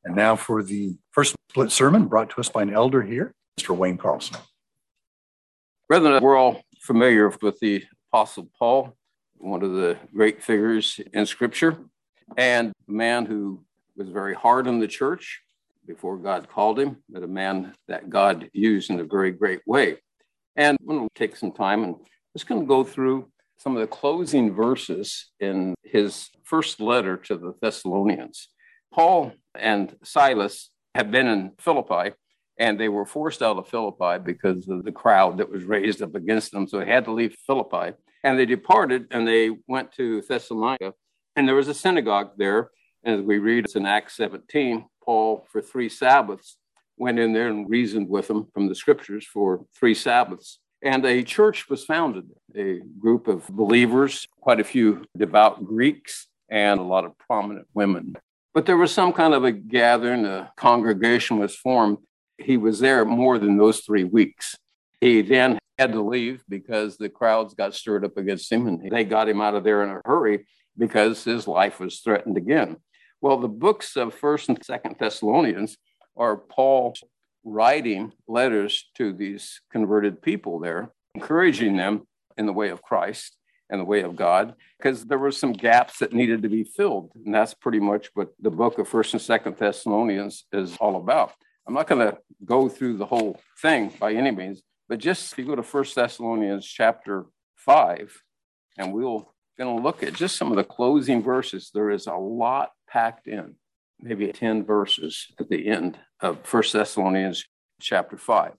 And now for the first split sermon brought to us by an elder here, Mr. Wayne Carlson. Brethren, we're all familiar with the Apostle Paul, one of the great figures in Scripture, and a man who was very hard on the church before God called him, but a man that God used in a very great way. And I'm going to take some time and just going to go through some of the closing verses in his first letter to the Thessalonians. Paul and Silas had been in Philippi, and they were forced out of Philippi because of the crowd that was raised up against them. So they had to leave Philippi. And they departed, and they went to Thessalonica. And there was a synagogue there. And as we read in Acts 17, Paul, for 3 Sabbaths, went in there and reasoned with them from the Scriptures for 3 Sabbaths. And a church was founded, a group of believers, quite a few devout Greeks, and a lot of prominent women. But there was some kind of a gathering, a congregation was formed. He was there more than those 3 weeks. He then had to leave because the crowds got stirred up against him, and they got him out of there in a hurry because his life was threatened again. Well, the books of 1st and 2nd Thessalonians are Paul writing letters to these converted people there, encouraging them in the way of Christ and the way of God, because there were some gaps that needed to be filled. And that's pretty much what the book of 1st and 2nd Thessalonians is all about. I'm not going to go through the whole thing by any means, but just if you go to 1 Thessalonians chapter 5, and we're going to look at just some of the closing verses. There is a lot packed in, maybe 10 verses at the end of 1 Thessalonians chapter 5.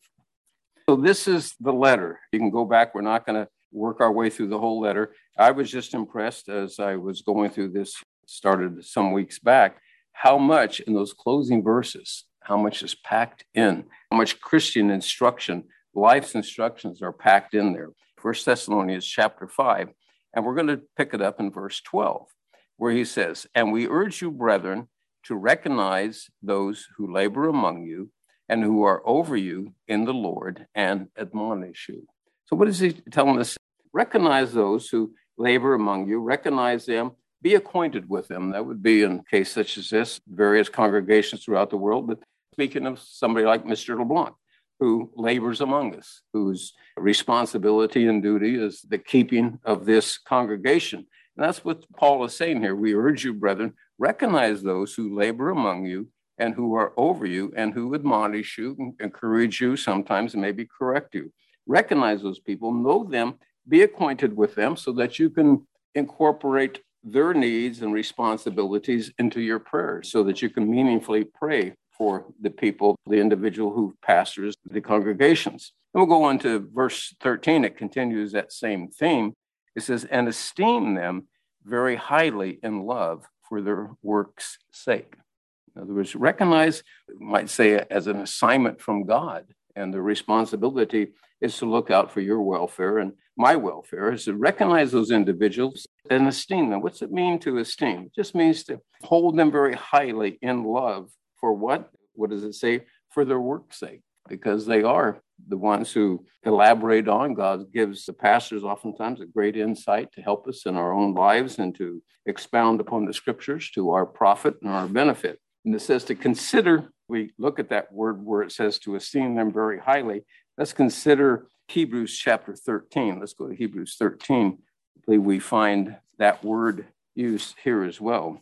So this is the letter. You can go back. We're not going to work our way through the whole letter. I was just impressed as I was going through this, started some weeks back, how much in those closing verses, how much is packed in, how much Christian instruction, life's instructions are packed in there. 1 Thessalonians chapter 5, and we're going to pick it up in verse 12, where he says, "And we urge you, brethren, to recognize those who labor among you and who are over you in the Lord and admonish you." So what is he telling us? Recognize those who labor among you, recognize them, be acquainted with them. That would be in a case such as this, various congregations throughout the world. But speaking of somebody like Mr. LeBlanc, who labors among us, whose responsibility and duty is the keeping of this congregation. And that's what Paul is saying here. We urge you, brethren, recognize those who labor among you and who are over you and who admonish you, encourage you sometimes, and maybe correct you. Recognize those people, know them, be acquainted with them so that you can incorporate their needs and responsibilities into your prayers so that you can meaningfully pray for the people, the individual who pastors the congregations. And we'll go on to verse 13. It continues that same theme. It says, "And esteem them very highly in love for their work's sake." In other words, recognize, you might say, as an assignment from God. And the responsibility is to look out for your welfare and my welfare, is to recognize those individuals and esteem them. What's it mean to esteem? It just means to hold them very highly in love. For what? What does it say? For their work's sake, because they are the ones who elaborate on. God gives the pastors oftentimes a great insight to help us in our own lives and to expound upon the Scriptures to our profit and our benefit. And it says to consider, we look at that word where it says to esteem them very highly. Let's consider Hebrews chapter 13. Let's go to Hebrews 13. I believe we find that word used here as well.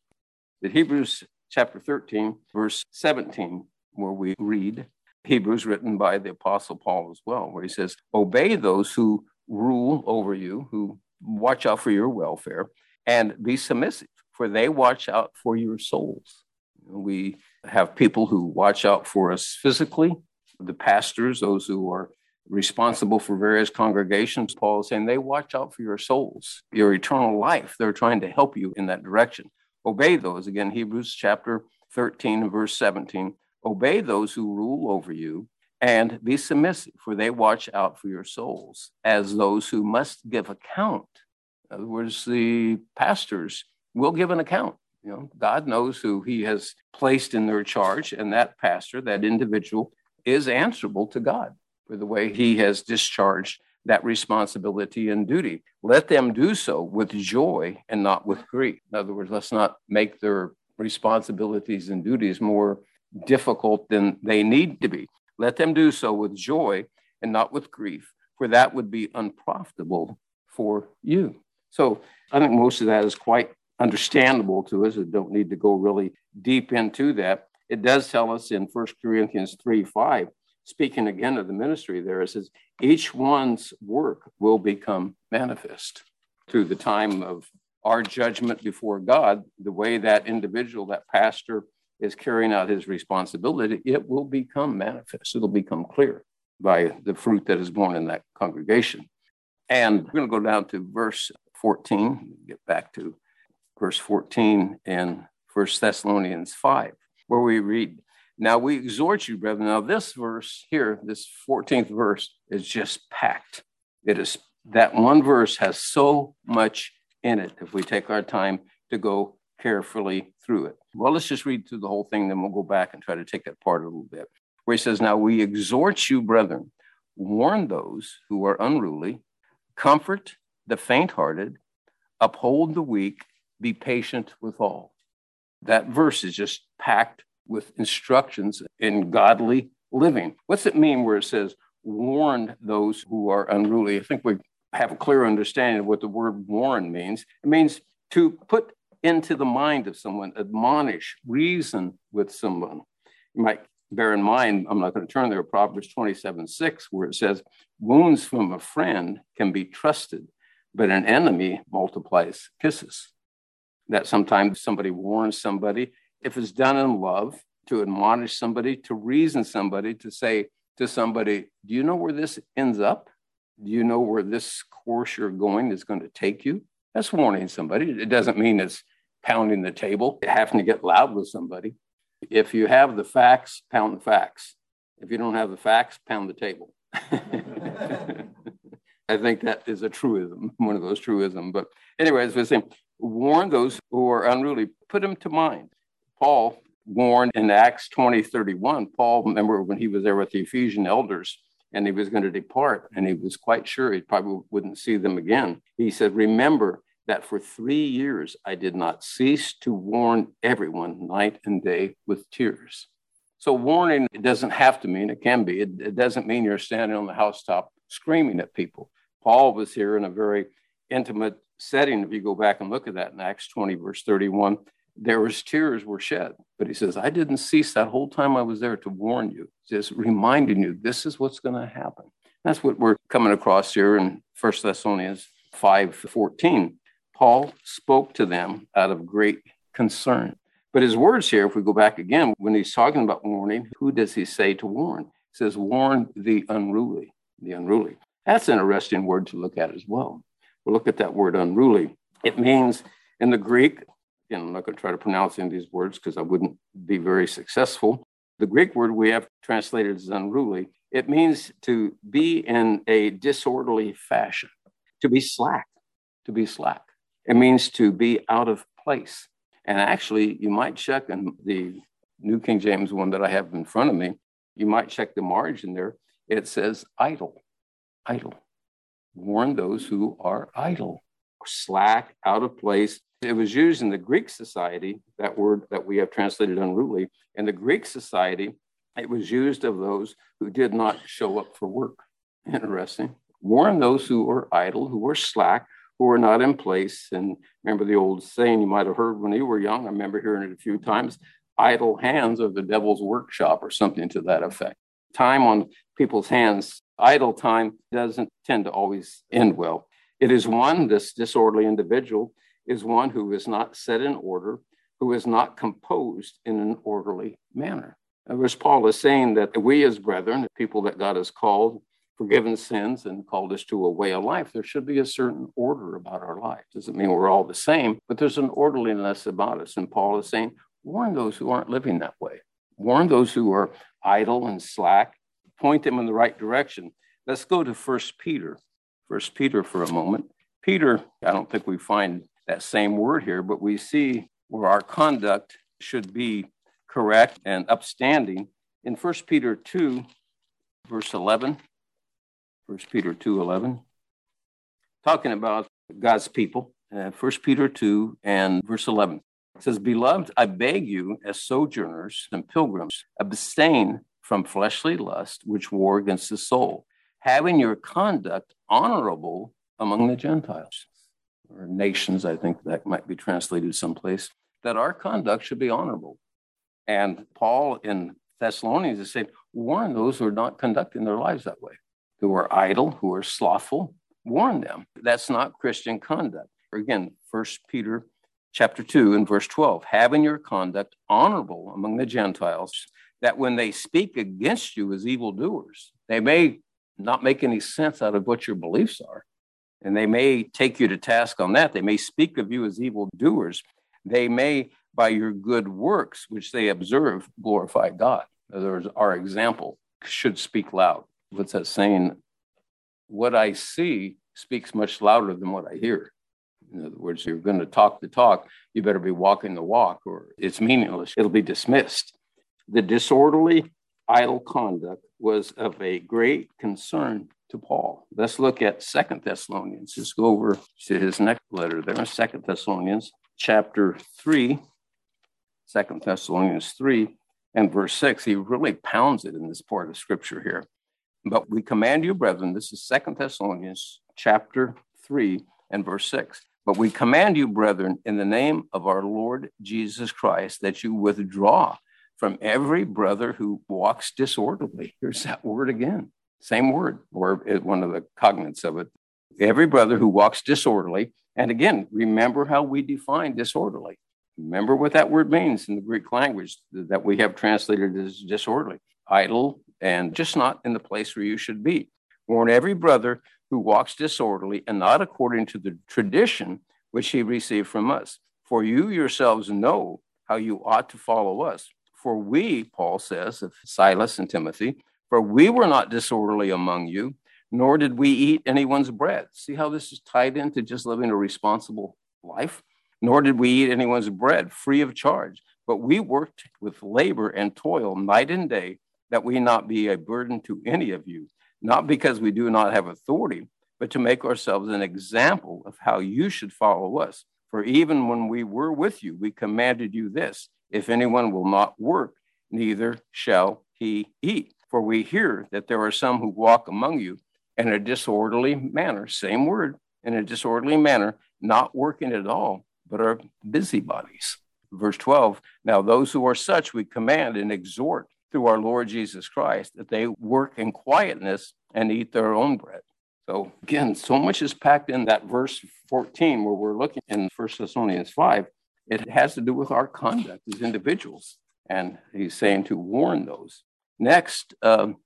The Hebrews chapter 13, verse 17, where we read, Hebrews written by the Apostle Paul as well, where he says, "Obey those who rule over you, who watch out for your welfare, and be submissive, for they watch out for your souls." We have people who watch out for us physically, the pastors, those who are responsible for various congregations. Paul is saying they watch out for your souls, your eternal life. They're trying to help you in that direction. Obey those. Again, Hebrews chapter 13 and verse 17. "Obey those who rule over you and be submissive, for they watch out for your souls as those who must give account." In other words, the pastors will give an account. God knows who he has placed in their charge, and that pastor, that individual, is answerable to God for the way he has discharged that responsibility and duty. Let them do so with joy and not with grief. In other words, let's not make their responsibilities and duties more difficult than they need to be. Let them do so with joy and not with grief, for that would be unprofitable for you. So I think most of that is quite understandable to us. We don't need to go really deep into that. It does tell us in 1 Corinthians 3:5, speaking again of the ministry there, it says, each one's work will become manifest through the time of our judgment before God. The way that individual, that pastor, is carrying out his responsibility, it will become manifest. It'll become clear by the fruit that is born in that congregation. And we're going to go down to verse 14, get back to verse 14 in 1 Thessalonians 5, where we read, now we exhort you, brethren. Now this verse here, this 14th verse, is just packed. It is, that one verse has so much in it if we take our time to go carefully through it. Well, let's just read through the whole thing, then we'll go back and try to take that part a little bit. Where he says, now we exhort you, brethren, warn those who are unruly, comfort the faint-hearted, uphold the weak, be patient with all. That verse is just packed with instructions in godly living. What's it mean where it says, warn those who are unruly? I think we have a clear understanding of what the word warn means. It means to put into the mind of someone, admonish, reason with someone. You might bear in mind, I'm not going to turn there, Proverbs 27:6, where it says, wounds from a friend can be trusted, but an enemy multiplies kisses. That sometimes somebody warns somebody, if it's done in love, to admonish somebody, to reason somebody, to say to somebody, do you know where this ends up? Do you know where this course you're going is going to take you? That's warning somebody. It doesn't mean it's pounding the table, having to get loud with somebody. If you have the facts, pound the facts. If you don't have the facts, pound the table. I think that is a truism, one of those truisms. But anyways, we're saying, warn those who are unruly, put them to mind. Paul warned in Acts 20:31. Paul, remember when he was there with the Ephesian elders and he was going to depart and he was quite sure he probably wouldn't see them again. He said, remember that for 3 years I did not cease to warn everyone night and day with tears. So warning, it doesn't have to mean, it can be, it doesn't mean you're standing on the housetop screaming at people. Paul was here in a very intimate setting. If you go back and look at that in Acts 20, verse 31, there was tears were shed. But he says, I didn't cease that whole time I was there to warn you, just reminding you, this is what's going to happen. That's what we're coming across here in 1 Thessalonians 5:14. Paul spoke to them out of great concern. But his words here, if we go back again, when he's talking about warning, who does he say to warn? He says, warn the unruly, the unruly. That's an interesting word to look at as well. We'll look at that word unruly. It means in the Greek, again, I'm not going to try to pronounce any of these words because I wouldn't be very successful. The Greek word we have translated as unruly, it means to be in a disorderly fashion, to be slack, to be slack. It means to be out of place. And actually, you might check in the New King James one that I have in front of me, you might check the margin there. It says idle, idle. Warn those who are idle, slack, out of place. It was used in the Greek society, that word that we have translated unruly. In the Greek society, it was used of those who did not show up for work. Interesting. Warn those who are idle, who are slack, who are not in place. And remember the old saying you might have heard when you were young, I remember hearing it a few times, idle hands are the devil's workshop or something to that effect. Time on people's hands, idle time doesn't tend to always end well. It is one, this disorderly individual is one who is not set in order, who is not composed in an orderly manner. As Paul is saying that we as brethren, the people that God has called, forgiven sins and called us to a way of life, there should be a certain order about our life. Doesn't mean we're all the same, but there's an orderliness about us. And Paul is saying, warn those who aren't living that way. Warn those who are idle and slack. Point them in the right direction. Let's go to 1 Peter. 1 Peter for a moment. Peter, I don't think we find that same word here, but we see where our conduct should be correct and upstanding. In 1 Peter 2, verse 11, 1 Peter 2:11, talking about God's people. 1 Peter 2 and verse 11 It says, beloved, I beg you, as sojourners and pilgrims, abstain from fleshly lust, which war against the soul, having your conduct honorable among the Gentiles, or nations. I think that might be translated someplace, that our conduct should be honorable. And Paul in Thessalonians is saying, warn those who are not conducting their lives that way, who are idle, who are slothful. Warn them. That's not Christian conduct. Again, 1 Peter chapter 2 and verse 12, having your conduct honorable among the Gentiles, that when they speak against you as evildoers, they may not make any sense out of what your beliefs are, and they may take you to task on that. They may speak of you as evildoers. They may, by your good works, which they observe, glorify God. In other words, our example should speak loud. What's that saying? What I see speaks much louder than what I hear. In other words, you're going to talk the talk, you better be walking the walk, or it's meaningless. It'll be dismissed. The disorderly, idle conduct was of a great concern to Paul. Let's look at 2 Thessalonians. Let's go over to his next letter there, 2 Thessalonians chapter 3, 2 Thessalonians 3 and verse 6. He really pounds it in this part of scripture here. But we command you, brethren, this is 2 Thessalonians chapter 3 and verse 6. But we command you, brethren, in the name of our Lord Jesus Christ, that you withdraw from every brother who walks disorderly. Here's that word again. Same word, or one of the cognates of it. Every brother who walks disorderly. And again, remember how we define disorderly. Remember what that word means in the Greek language that we have translated as disorderly. Idle and just not in the place where you should be. Warn every brother who walks disorderly and not according to the tradition which he received from us. For you yourselves know how you ought to follow us. For we, Paul says of Silas and Timothy, for we were not disorderly among you, nor did we eat anyone's bread. See how this is tied into just living a responsible life? Nor did we eat anyone's bread free of charge, but we worked with labor and toil night and day, that we not be a burden to any of you, not because we do not have authority, but to make ourselves an example of how you should follow us. For even when we were with you, we commanded you this, if anyone will not work, neither shall he eat. For we hear that there are some who walk among you in a disorderly manner, same word, in a disorderly manner, not working at all, but are busybodies. Verse 12, now those who are such we command and exhort through our Lord Jesus Christ, that they work in quietness and eat their own bread. So again, so much is packed in that verse 14 where we're looking in 1 Thessalonians 5. It has to do with our conduct as individuals. And he's saying to warn those. Next,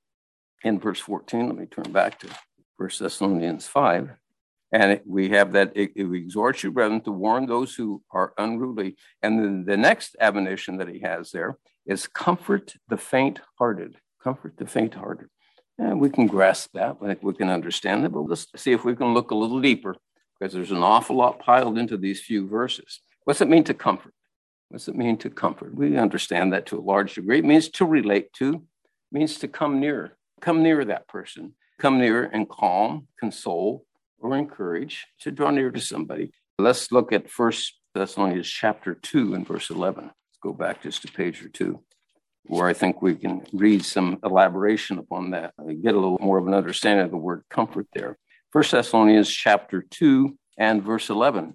in verse 14, let me turn back to 1 Thessalonians 5. And we have that, it exhorts you, brethren, to warn those who are unruly. And then the next admonition that he has there is comfort the faint-hearted. Comfort the faint-hearted. And we can grasp that, I think we can understand it, but let's see if we can look a little deeper, because there's an awful lot piled into these few verses. What's it mean to comfort? What's it mean to comfort? We understand that to a large degree. It means to relate to, it means to come near that person, come near and calm, console, or encourage, to draw near to somebody. Let's look at 1 Thessalonians chapter 2 and verse 11. Let's go back just a page or two, where I think we can read some elaboration upon that, get a little more of an understanding of the word comfort there. 1 Thessalonians chapter 2 and verse 11.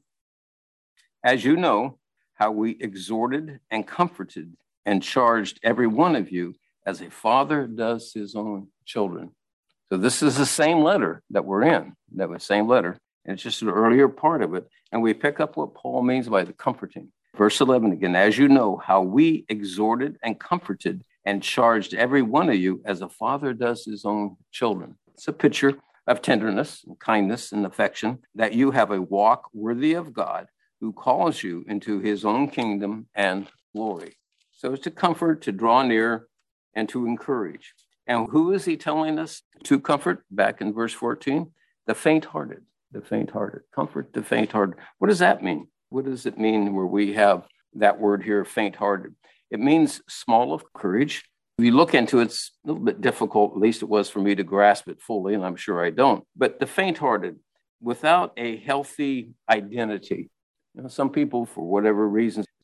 As you know, how we exhorted and comforted and charged every one of you as a father does his own children. So this is the same letter that we're in, that was same letter, and it's just an earlier part of it. And we pick up what Paul means by the comforting. Verse 11 again, as you know, how we exhorted and comforted and charged every one of you as a father does his own children. It's a picture of tenderness and kindness and affection, that you have a walk worthy of God, who calls you into his own kingdom and glory. So it's to comfort, to draw near, and to encourage. And who is he telling us to comfort? Back in verse 14, the faint-hearted, the faint-hearted. Comfort the faint-hearted. What does that mean? What does it mean where we have that word here, faint-hearted? It means small of courage. If you look into it, it's a little bit difficult, at least it was for me to grasp it fully, and I'm sure I don't. But the faint-hearted, without a healthy identity. You know, some people, for whatever reasons,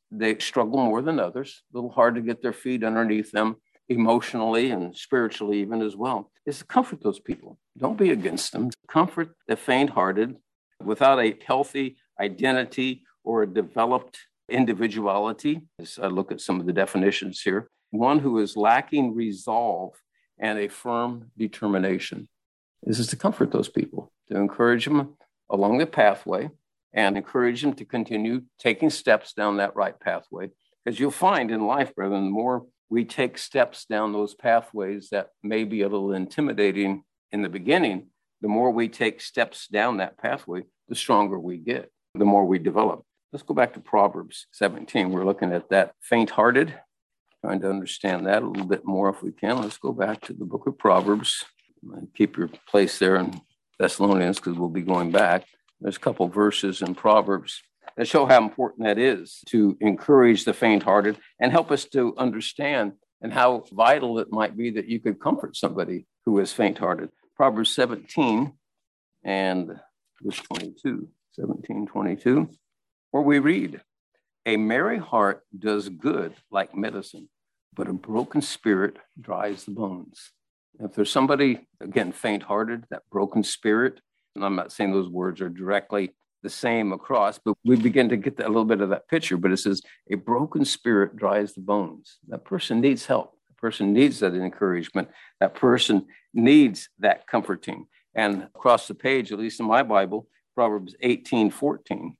they struggle more than others, a little hard to get their feet underneath them emotionally and spiritually even as well, is to comfort those people. Don't be against them. Comfort the faint-hearted. Without a healthy identity or a developed individuality, as I look at some of the definitions here, one who is lacking resolve and a firm determination. This is to comfort those people, to encourage them along the pathway and encourage them to continue taking steps down that right pathway. Because you'll find in life, brethren, the more we take steps down those pathways that may be a little intimidating in the beginning, the more we take steps down that pathway, the stronger we get, the more we develop. Let's go back to Proverbs 17. We're looking at that faint-hearted, trying to understand that a little bit more if we can. Let's go back to the book of Proverbs. Keep your place there in Thessalonians because we'll be going back. There's a couple verses in Proverbs that show how important that is to encourage the faint-hearted and help us to understand and how vital it might be that you could comfort somebody who is faint-hearted. Proverbs 17 and verse 22, 17:22, where we read, "A merry heart does good like medicine, but a broken spirit dries the bones." If there's somebody, again, faint-hearted, that broken spirit, and I'm not saying those words are directly the same across, but we begin to get a little bit of that picture. But it says, a broken spirit dries the bones. That person needs help. That person needs that encouragement. That person needs that comforting. And across the page, at least in my Bible, Proverbs 18:14,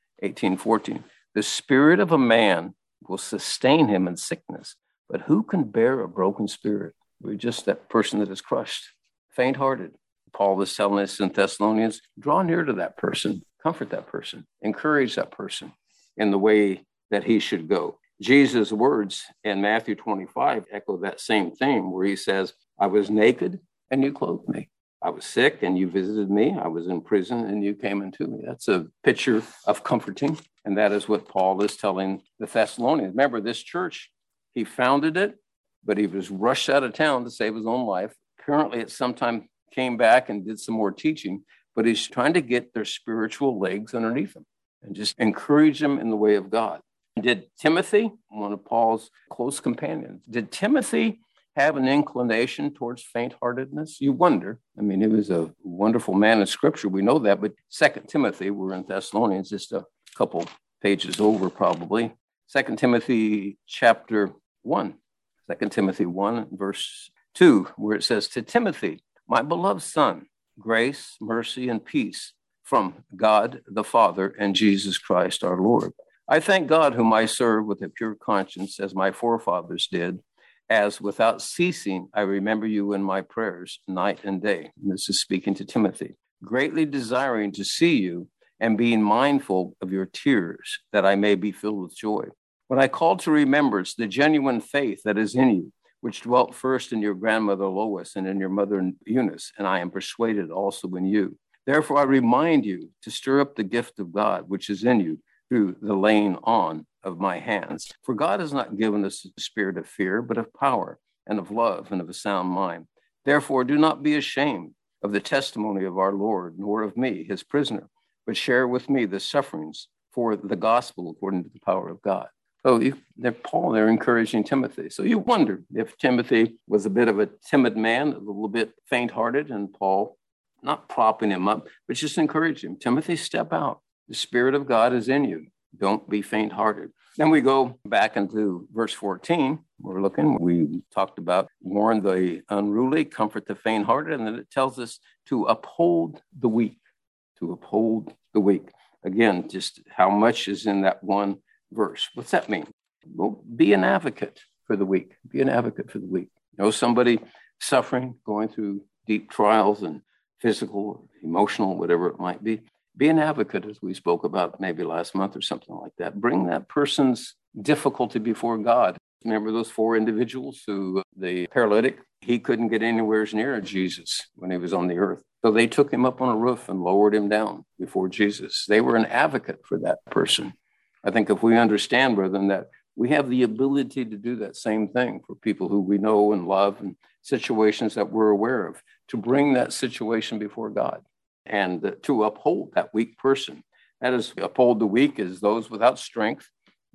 the spirit of a man will sustain him in sickness, but who can bear a broken spirit? We're just that person that is crushed, faint-hearted. Paul was telling us in Thessalonians, draw near to that person, comfort that person, encourage that person in the way that he should go. Jesus' words in Matthew 25 echo that same thing where he says, I was naked and you clothed me. I was sick and you visited me. I was in prison and you came into me. That's a picture of comforting. And that is what Paul is telling the Thessalonians. Remember, this church, he founded it, but he was rushed out of town to save his own life. Apparently, at some time, came back and did some more teaching, but he's trying to get their spiritual legs underneath them and just encourage them in the way of God. Did Timothy, one of Paul's close companions, did Timothy have an inclination towards faint-heartedness? You wonder. I mean, he was a wonderful man in Scripture. We know that, but 2 Timothy, we're in Thessalonians, just a couple pages over probably. 2 Timothy chapter 1, 2 Timothy 1, verse 2, where it says, to Timothy, my beloved son, grace, mercy, and peace from God the Father and Jesus Christ our Lord. I thank God whom I serve with a pure conscience as my forefathers did, as without ceasing I remember you in my prayers night and day. And this is speaking to Timothy, greatly desiring to see you and being mindful of your tears, that I may be filled with joy. When I call to remembrance the genuine faith that is in you, which dwelt first in your grandmother Lois and in your mother Eunice, and I am persuaded also in you. Therefore, I remind you to stir up the gift of God, which is in you, through the laying on of my hands. For God has not given us a spirit of fear, but of power and of love and of a sound mind. Therefore, do not be ashamed of the testimony of our Lord, nor of me, his prisoner, but share with me the sufferings for the gospel according to the power of God. So they're encouraging Timothy. So you wonder if Timothy was a bit of a timid man, a little bit faint-hearted, and Paul, not propping him up, but just encouraging him. Timothy, step out. The Spirit of God is in you. Don't be faint-hearted. Then we go back into verse 14. We talked about warn the unruly, comfort the faint-hearted, and then it tells us to uphold the weak, to uphold the weak. Again, just how much is in that one verse. What's that mean? Well, be an advocate for the weak. Be an advocate for the weak. Know somebody suffering, going through deep trials and physical, emotional, whatever it might be. Be an advocate, as we spoke about maybe last month or something like that. Bring that person's difficulty before God. Remember those 4 individuals who, the paralytic, he couldn't get anywhere near Jesus when he was on the earth. So they took him up on a roof and lowered him down before Jesus. They were an advocate for that person. I think if we understand, brethren, that we have the ability to do that same thing for people who we know and love and situations that we're aware of, to bring that situation before God and to uphold that weak person. That is, uphold the weak as those without strength,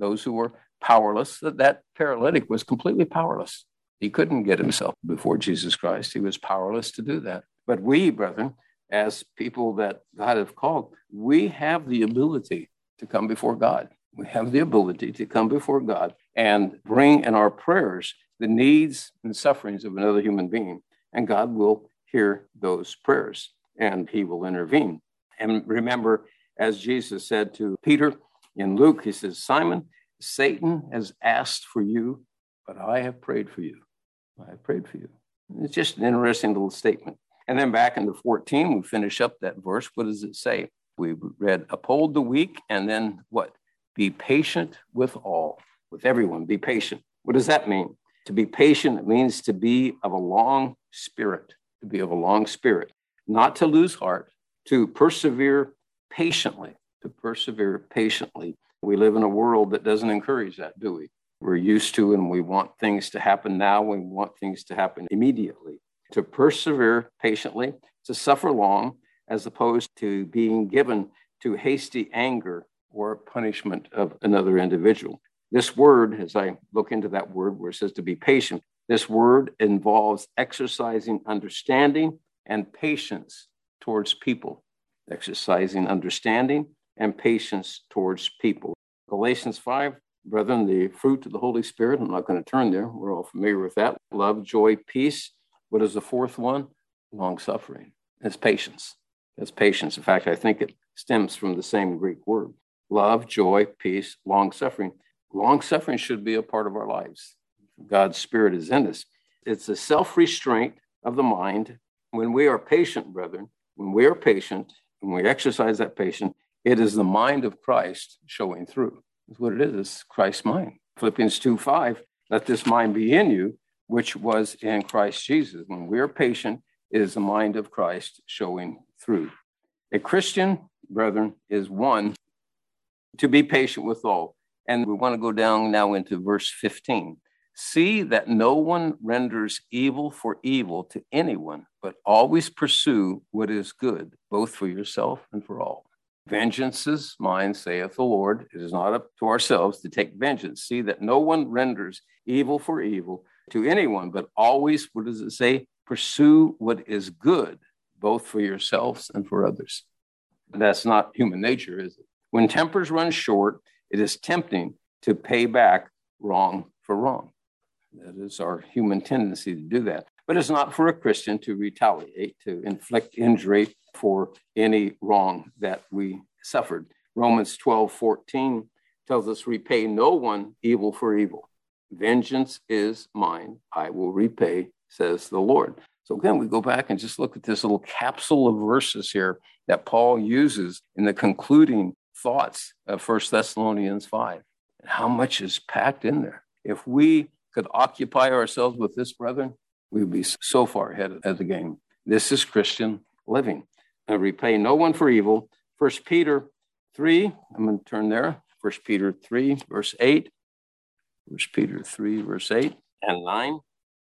those who were powerless. That paralytic was completely powerless. He couldn't get himself before Jesus Christ. He was powerless to do that. But we, brethren, as people that God have called, we have the ability to come before God. We have the ability to come before God and bring in our prayers the needs and sufferings of another human being. And God will hear those prayers and he will intervene. And remember, as Jesus said to Peter in Luke, he says, Simon, Satan has asked for you, but I have prayed for you. I have prayed for you. It's just an interesting little statement. And then back into 14, we finish up that verse. What does it say? We read, uphold the weak, and then what? Be patient with all, with everyone. Be patient. What does that mean? To be patient, it means to be of a long spirit, to be of a long spirit, not to lose heart, to persevere patiently, to persevere patiently. We live in a world that doesn't encourage that, do we? We're used to, and we want things to happen now. We want things to happen immediately. To persevere patiently, to suffer long, as opposed to being given to hasty anger or punishment of another individual. This word, as I look into that word where it says to be patient, this word involves exercising understanding and patience towards people. Exercising understanding and patience towards people. Galatians 5, brethren, the fruit of the Holy Spirit, I'm not going to turn there. We're all familiar with that. Love, joy, peace. What is the fourth one? Long suffering. It's patience. It's patience. In fact, I think it stems from the same Greek word. Love, joy, peace, long suffering. Long suffering should be a part of our lives. God's Spirit is in us. It's a self-restraint of the mind. When we are patient, brethren, when we are patient, when we exercise that patience, it is the mind of Christ showing through. That's what it is. It's Christ's mind. Philippians 2:5, let this mind be in you, which was in Christ Jesus. When we are patient, it is the mind of Christ showing through. A Christian, brethren, is one to be patient with all. And we want to go down now into verse 15. See that no one renders evil for evil to anyone, but always pursue what is good, both for yourself and for all. Vengeance is mine, saith the Lord. It is not up to ourselves to take vengeance. See that no one renders evil for evil to anyone, but always, what does it say? Pursue what is good, both for yourselves and for others. That's not human nature, is it? When tempers run short, it is tempting to pay back wrong for wrong. That is our human tendency to do that. But it's not for a Christian to retaliate, to inflict injury for any wrong that we suffered. Romans 12:14 tells us, repay no one evil for evil. Vengeance is mine. I will repay, says the Lord. So again, we go back and just look at this little capsule of verses here that Paul uses in the concluding thoughts of 1 Thessalonians 5. And how much is packed in there. If we could occupy ourselves with this, brethren, we would be so far ahead of the game. This is Christian living. And repay no one for evil. 1 Peter 3, I'm going to turn there. 1 Peter 3, verse 8. 1 Peter 3, verse 8 and 9.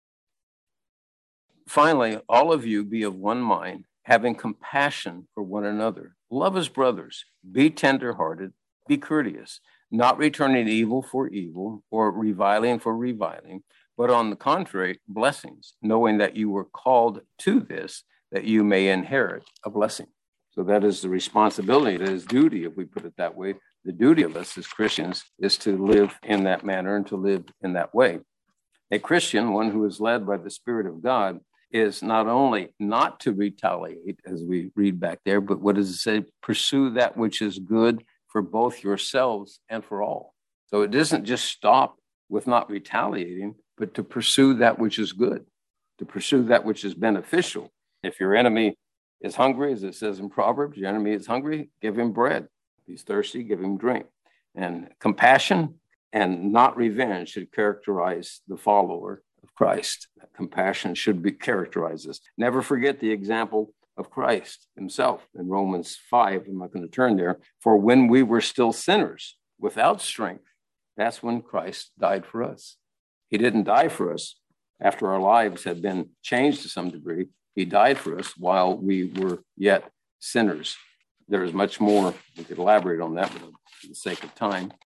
Finally, all of you be of one mind, having compassion for one another. Love as brothers. Be tenderhearted. Be courteous, not returning evil for evil or reviling for reviling, but on the contrary, blessings, knowing that you were called to this, that you may inherit a blessing. So that is the responsibility, that is duty, if we put it that way. The duty of us as Christians is to live in that manner and to live in that way. A Christian, one who is led by the Spirit of God, is not only not to retaliate, as we read back there, but what does it say? Pursue that which is good for both yourselves and for all. So it doesn't just stop with not retaliating, but to pursue that which is good, to pursue that which is beneficial. If your enemy is hungry, as it says in Proverbs, your enemy is hungry, give him bread. If he's thirsty, give him drink. And compassion and not revenge should characterize the follower of Christ. Compassion should be characterized as. Never forget the example of Christ himself in Romans 5. I'm not going to turn there. For when we were still sinners, without strength, that's when Christ died for us. He didn't die for us after our lives had been changed to some degree. He died for us while we were yet sinners. There is much more we could elaborate on that, but for the sake of time,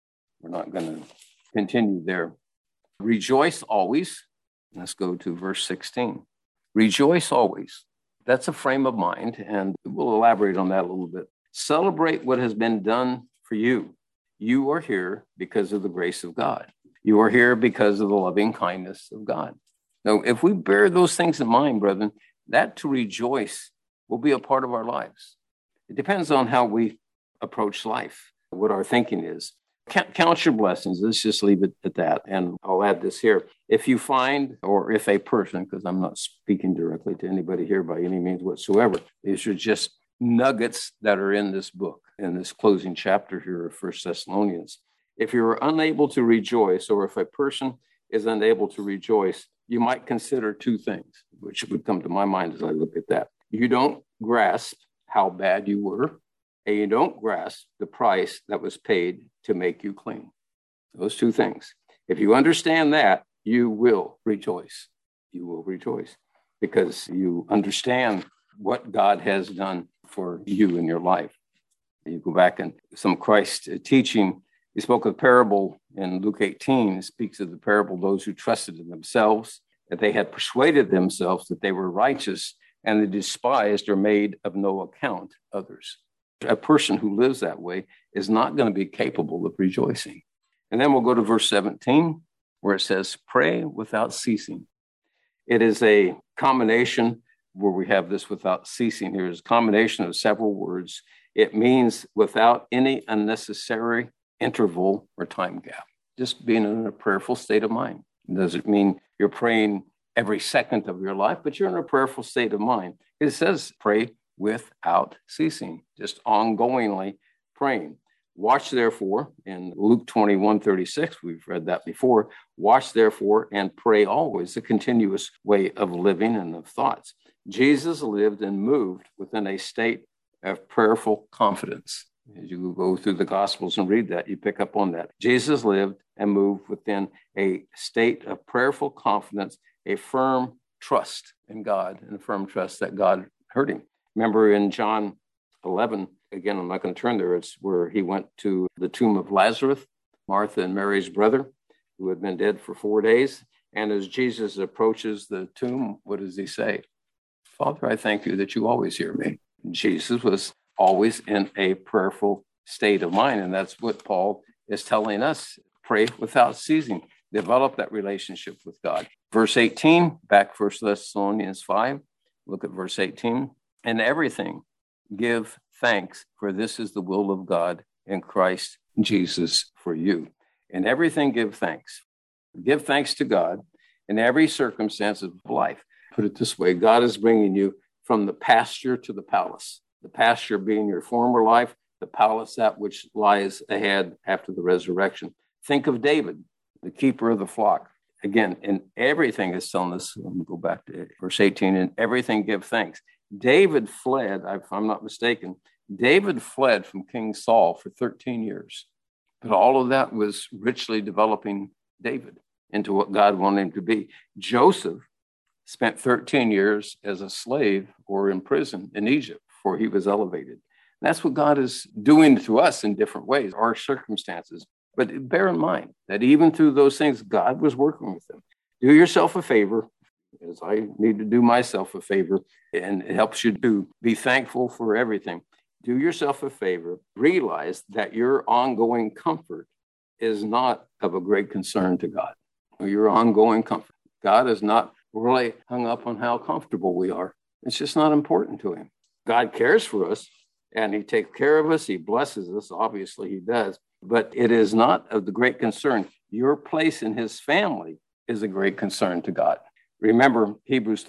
We're not going to continue there. Rejoice always. Let's go to verse 16. Rejoice always. That's a frame of mind, and we'll elaborate on that a little bit. Celebrate what has been done for you. You are here because of the grace of God. You are here because of the loving kindness of God. Now, if we bear those things in mind, brethren, that to rejoice will be a part of our lives. It depends on how we approach life, what our thinking is. Count your blessings. Let's just leave it at that. And I'll add this here. If you find, or if a person, because I'm not speaking directly to anybody here by any means whatsoever, these are just nuggets that are in this book, in this closing chapter here of 1 Thessalonians. If you're unable to rejoice, or if a person is unable to rejoice, you might consider two things, which would come to my mind as I look at that. You don't grasp how bad you were, and you don't grasp the price that was paid to make you clean. Those two things. If you understand that, you will rejoice. You will rejoice because you understand what God has done for you in your life. You go back and some Christ teaching, he spoke of parable in Luke 18. It speaks of the parable of those who trusted in themselves, that they had persuaded themselves that they were righteous, and they despised or made of no account others. A person who lives that way is not going to be capable of rejoicing. And then we'll go to verse 17, where it says, pray without ceasing. It is a combination where we have this without ceasing. There is a combination of several words. It means without any unnecessary interval or time gap, just being in a prayerful state of mind. It doesn't mean you're praying every second of your life, but you're in a prayerful state of mind. It says pray without ceasing, just ongoingly praying. Watch therefore, in Luke 21:36, we've read that before, watch therefore and pray always, a continuous way of living and of thoughts. Jesus lived and moved within a state of prayerful confidence. As you go through the Gospels and read that, you pick up on that. Jesus lived and moved within a state of prayerful confidence, a firm trust in God, and a firm trust that God heard him. Remember in John 11, again, I'm not going to turn there, it's where he went to the tomb of Lazarus, Martha and Mary's brother, who had been dead for 4 days. And as Jesus approaches the tomb, what does he say? Father, I thank you that you always hear me. Jesus was always in a prayerful state of mind. And that's what Paul is telling us. Pray without ceasing. Develop that relationship with God. Verse 18, back 1 Thessalonians 5. Look at verse 18. In everything, give thanks, for this is the will of God in Christ Jesus for you. In everything, give thanks. Give thanks to God in every circumstance of life. Put it this way, God is bringing you from the pasture to the palace. The pasture being your former life, the palace that which lies ahead after the resurrection. Think of David, the keeper of the flock. Again, in everything is telling us, let me go back to verse 18, in everything give thanks. David fled, if I'm not mistaken, David fled from King Saul for 13 years. But all of that was richly developing David into what God wanted him to be. Joseph spent 13 years as a slave or in prison in Egypt before he was elevated. And that's what God is doing to us in different ways, our circumstances. But bear in mind that even through those things, God was working with them. Do yourself a favor, as I need to do myself a favor, and it helps you to be thankful for everything. Do yourself a favor, realize that your ongoing comfort is not of a great concern to God. Your ongoing comfort. God is not really hung up on how comfortable we are. It's just not important to him. God cares for us and he takes care of us. He blesses us. Obviously he does, but it is not of the great concern. Your place in his family is a great concern to God. Remember Hebrews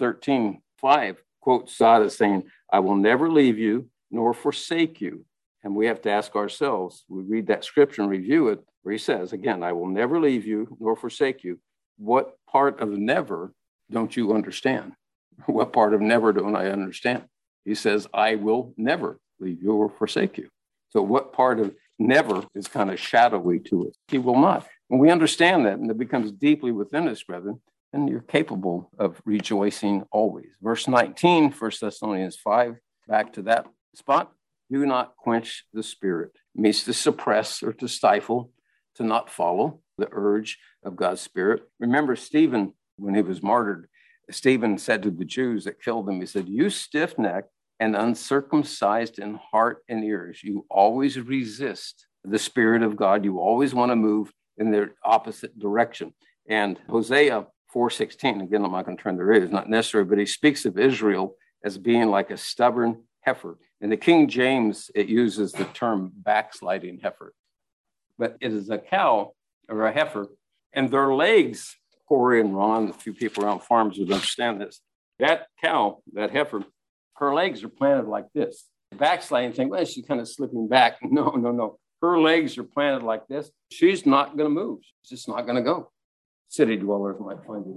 13:5 quotes God as saying, I will never leave you nor forsake you. And we have to ask ourselves, we read that scripture and review it, where he says, again, I will never leave you nor forsake you. What part of never don't you understand? What part of never don't I understand? He says, I will never leave you or forsake you. So what part of never is kind of shadowy to us? He will not. When we understand that and it becomes deeply within us, brethren, then you're capable of rejoicing always. Verse 19, 1 Thessalonians 5, back to that spot. Do not quench the spirit. It means to suppress or to stifle, to not follow the urge of God's Spirit. Remember Stephen, when he was martyred, Stephen said to the Jews that killed him, he said, "You stiff-necked and uncircumcised in heart and ears, you always resist the Spirit of God. You always want to move in the opposite direction." And Hosea 4:16, again, I'm not going to turn the radio, it's not necessary, but he speaks of Israel as being like a stubborn heifer. In the King James, it uses the term backsliding heifer. But it is a cow or a heifer, and their legs, Corey and Ron, a few people around farms would understand this. That cow, that heifer, her legs are planted like this. Backsliding, think, well, she's kind of slipping back. No. Her legs are planted like this. She's not going to move. She's just not going to go. City dwellers might find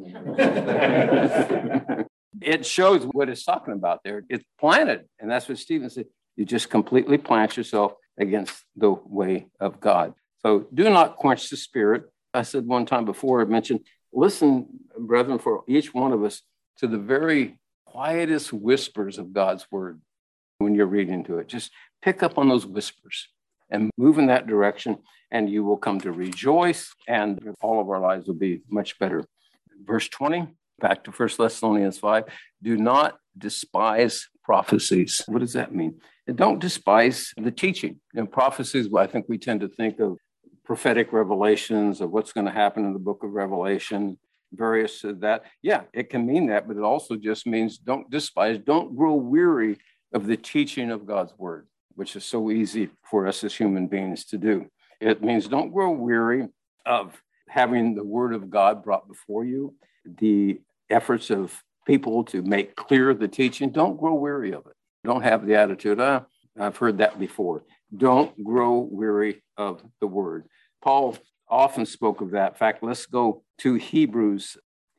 it. It shows what it's talking about there. It's planted. And that's what Stephen said. You just completely plant yourself against the way of God. So do not quench the Spirit. I said one time before, I mentioned, listen, brethren, for each one of us to the very quietest whispers of God's word when you're reading to it. Just pick up on those whispers and move in that direction, and you will come to rejoice, and all of our lives will be much better. Verse 20, back to 1 Thessalonians 5, do not despise prophecies. What does that mean? And don't despise the teaching. In prophecies, I think we tend to think of prophetic revelations of what's going to happen in the book of Revelation, various of that. Yeah, it can mean that, but it also just means don't despise, don't grow weary of the teaching of God's word, which is so easy for us as human beings to do. It means don't grow weary of having the word of God brought before you, the efforts of people to make clear the teaching. Don't grow weary of it. Don't have the attitude, I've heard that before. Don't grow weary of the word. Paul often spoke of that. In fact, let's go to Hebrews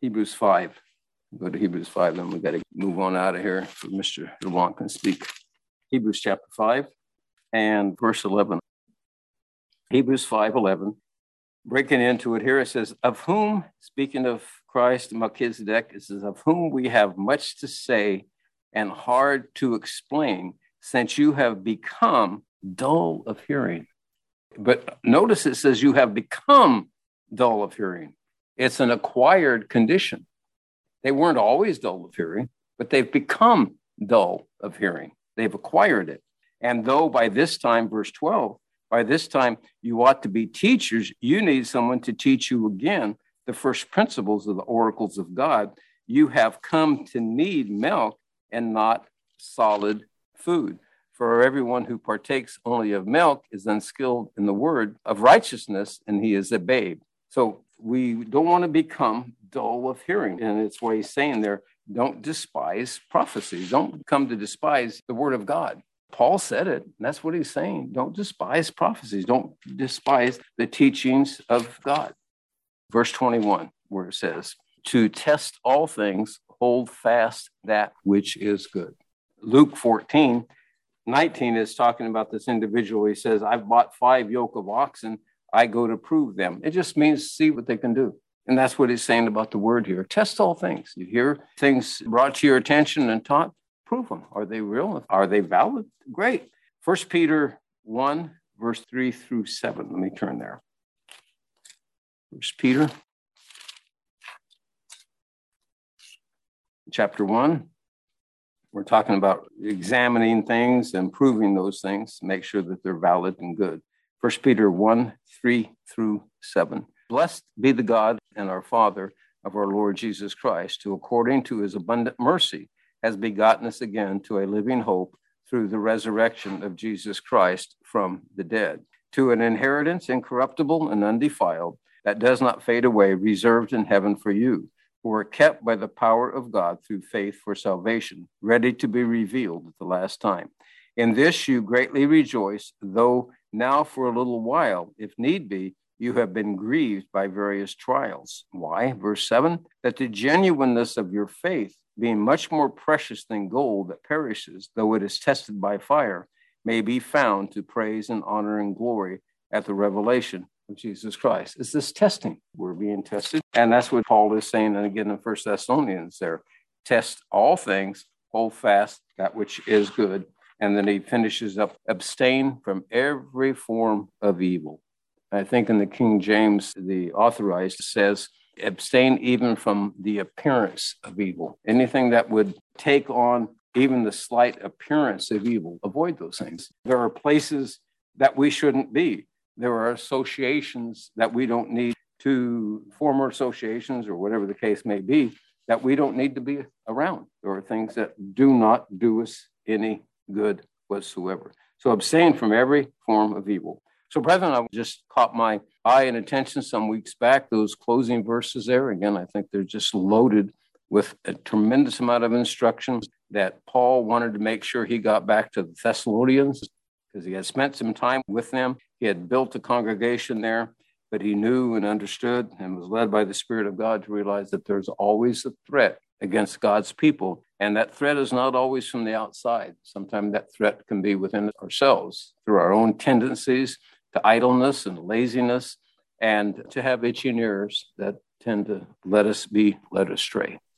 5. Go to Hebrews 5, then we've got to move on out of here so Mr. DeWant can speak. Hebrews chapter 5 and verse 11. Hebrews 5:11. Breaking into it here, it says, of whom, speaking of Christ, Melchizedek, it says, of whom we have much to say and hard to explain, since you have become dull of hearing. But notice it says you have become dull of hearing. It's an acquired condition. They weren't always dull of hearing, but they've become dull of hearing. They've acquired it. And though by this time, verse 12, by this time you ought to be teachers, you need someone to teach you again the first principles of the oracles of God. You have come to need milk and not solid food. For everyone who partakes only of milk is unskilled in the word of righteousness, and he is a babe. So we don't want to become dull of hearing. And it's what he's saying there. Don't despise prophecies. Don't come to despise the word of God. Paul said it, and that's what he's saying. Don't despise prophecies. Don't despise the teachings of God. Verse 21, where it says, to test all things, hold fast that which is good. Luke 14:19 is talking about this individual. He says, I've bought 5 yoke of oxen. I go to prove them. It just means see what they can do. And that's what he's saying about the word here. Test all things. You hear things brought to your attention and taught, prove them. Are they real? Are they valid? Great. 1 Peter 1, verse 3 through 7. Let me turn there. 1 Peter chapter 1. We're talking about examining things and proving those things, make sure that they're valid and good. 1 Peter 1, 3 through 7. Blessed be the God and our Father of our Lord Jesus Christ, who according to his abundant mercy has begotten us again to a living hope through the resurrection of Jesus Christ from the dead, to an inheritance incorruptible and undefiled, that does not fade away, reserved in heaven for you, who are kept by the power of God through faith for salvation, ready to be revealed at the last time. In this you greatly rejoice, though now for a little while, if need be, you have been grieved by various trials. Why? Verse 7, that the genuineness of your faith, being much more precious than gold that perishes, though it is tested by fire, may be found to praise and honor and glory at the revelation of Jesus Christ. It's this testing. We're being tested. And that's what Paul is saying, and again in 1 Thessalonians there. Test all things, hold fast that which is good. And then he finishes up, abstain from every form of evil. I think in the King James, the authorized says, abstain even from the appearance of evil. Anything that would take on even the slight appearance of evil, avoid those things. There are places that we shouldn't be. There are associations that we don't need to, former associations or whatever the case may be, that we don't need to be around. There are things that do not do us any good whatsoever. So abstain from every form of evil. So, brethren, I just caught my eye and attention some weeks back, those closing verses there. Again, I think they're just loaded with a tremendous amount of instructions that Paul wanted to make sure he got back to the Thessalonians because he had spent some time with them. He had built a congregation there, but he knew and understood and was led by the Spirit of God to realize that there's always a threat against God's people. And that threat is not always from the outside. Sometimes that threat can be within ourselves through our own tendencies to idleness and laziness and to have itching ears that tend to let us be led astray.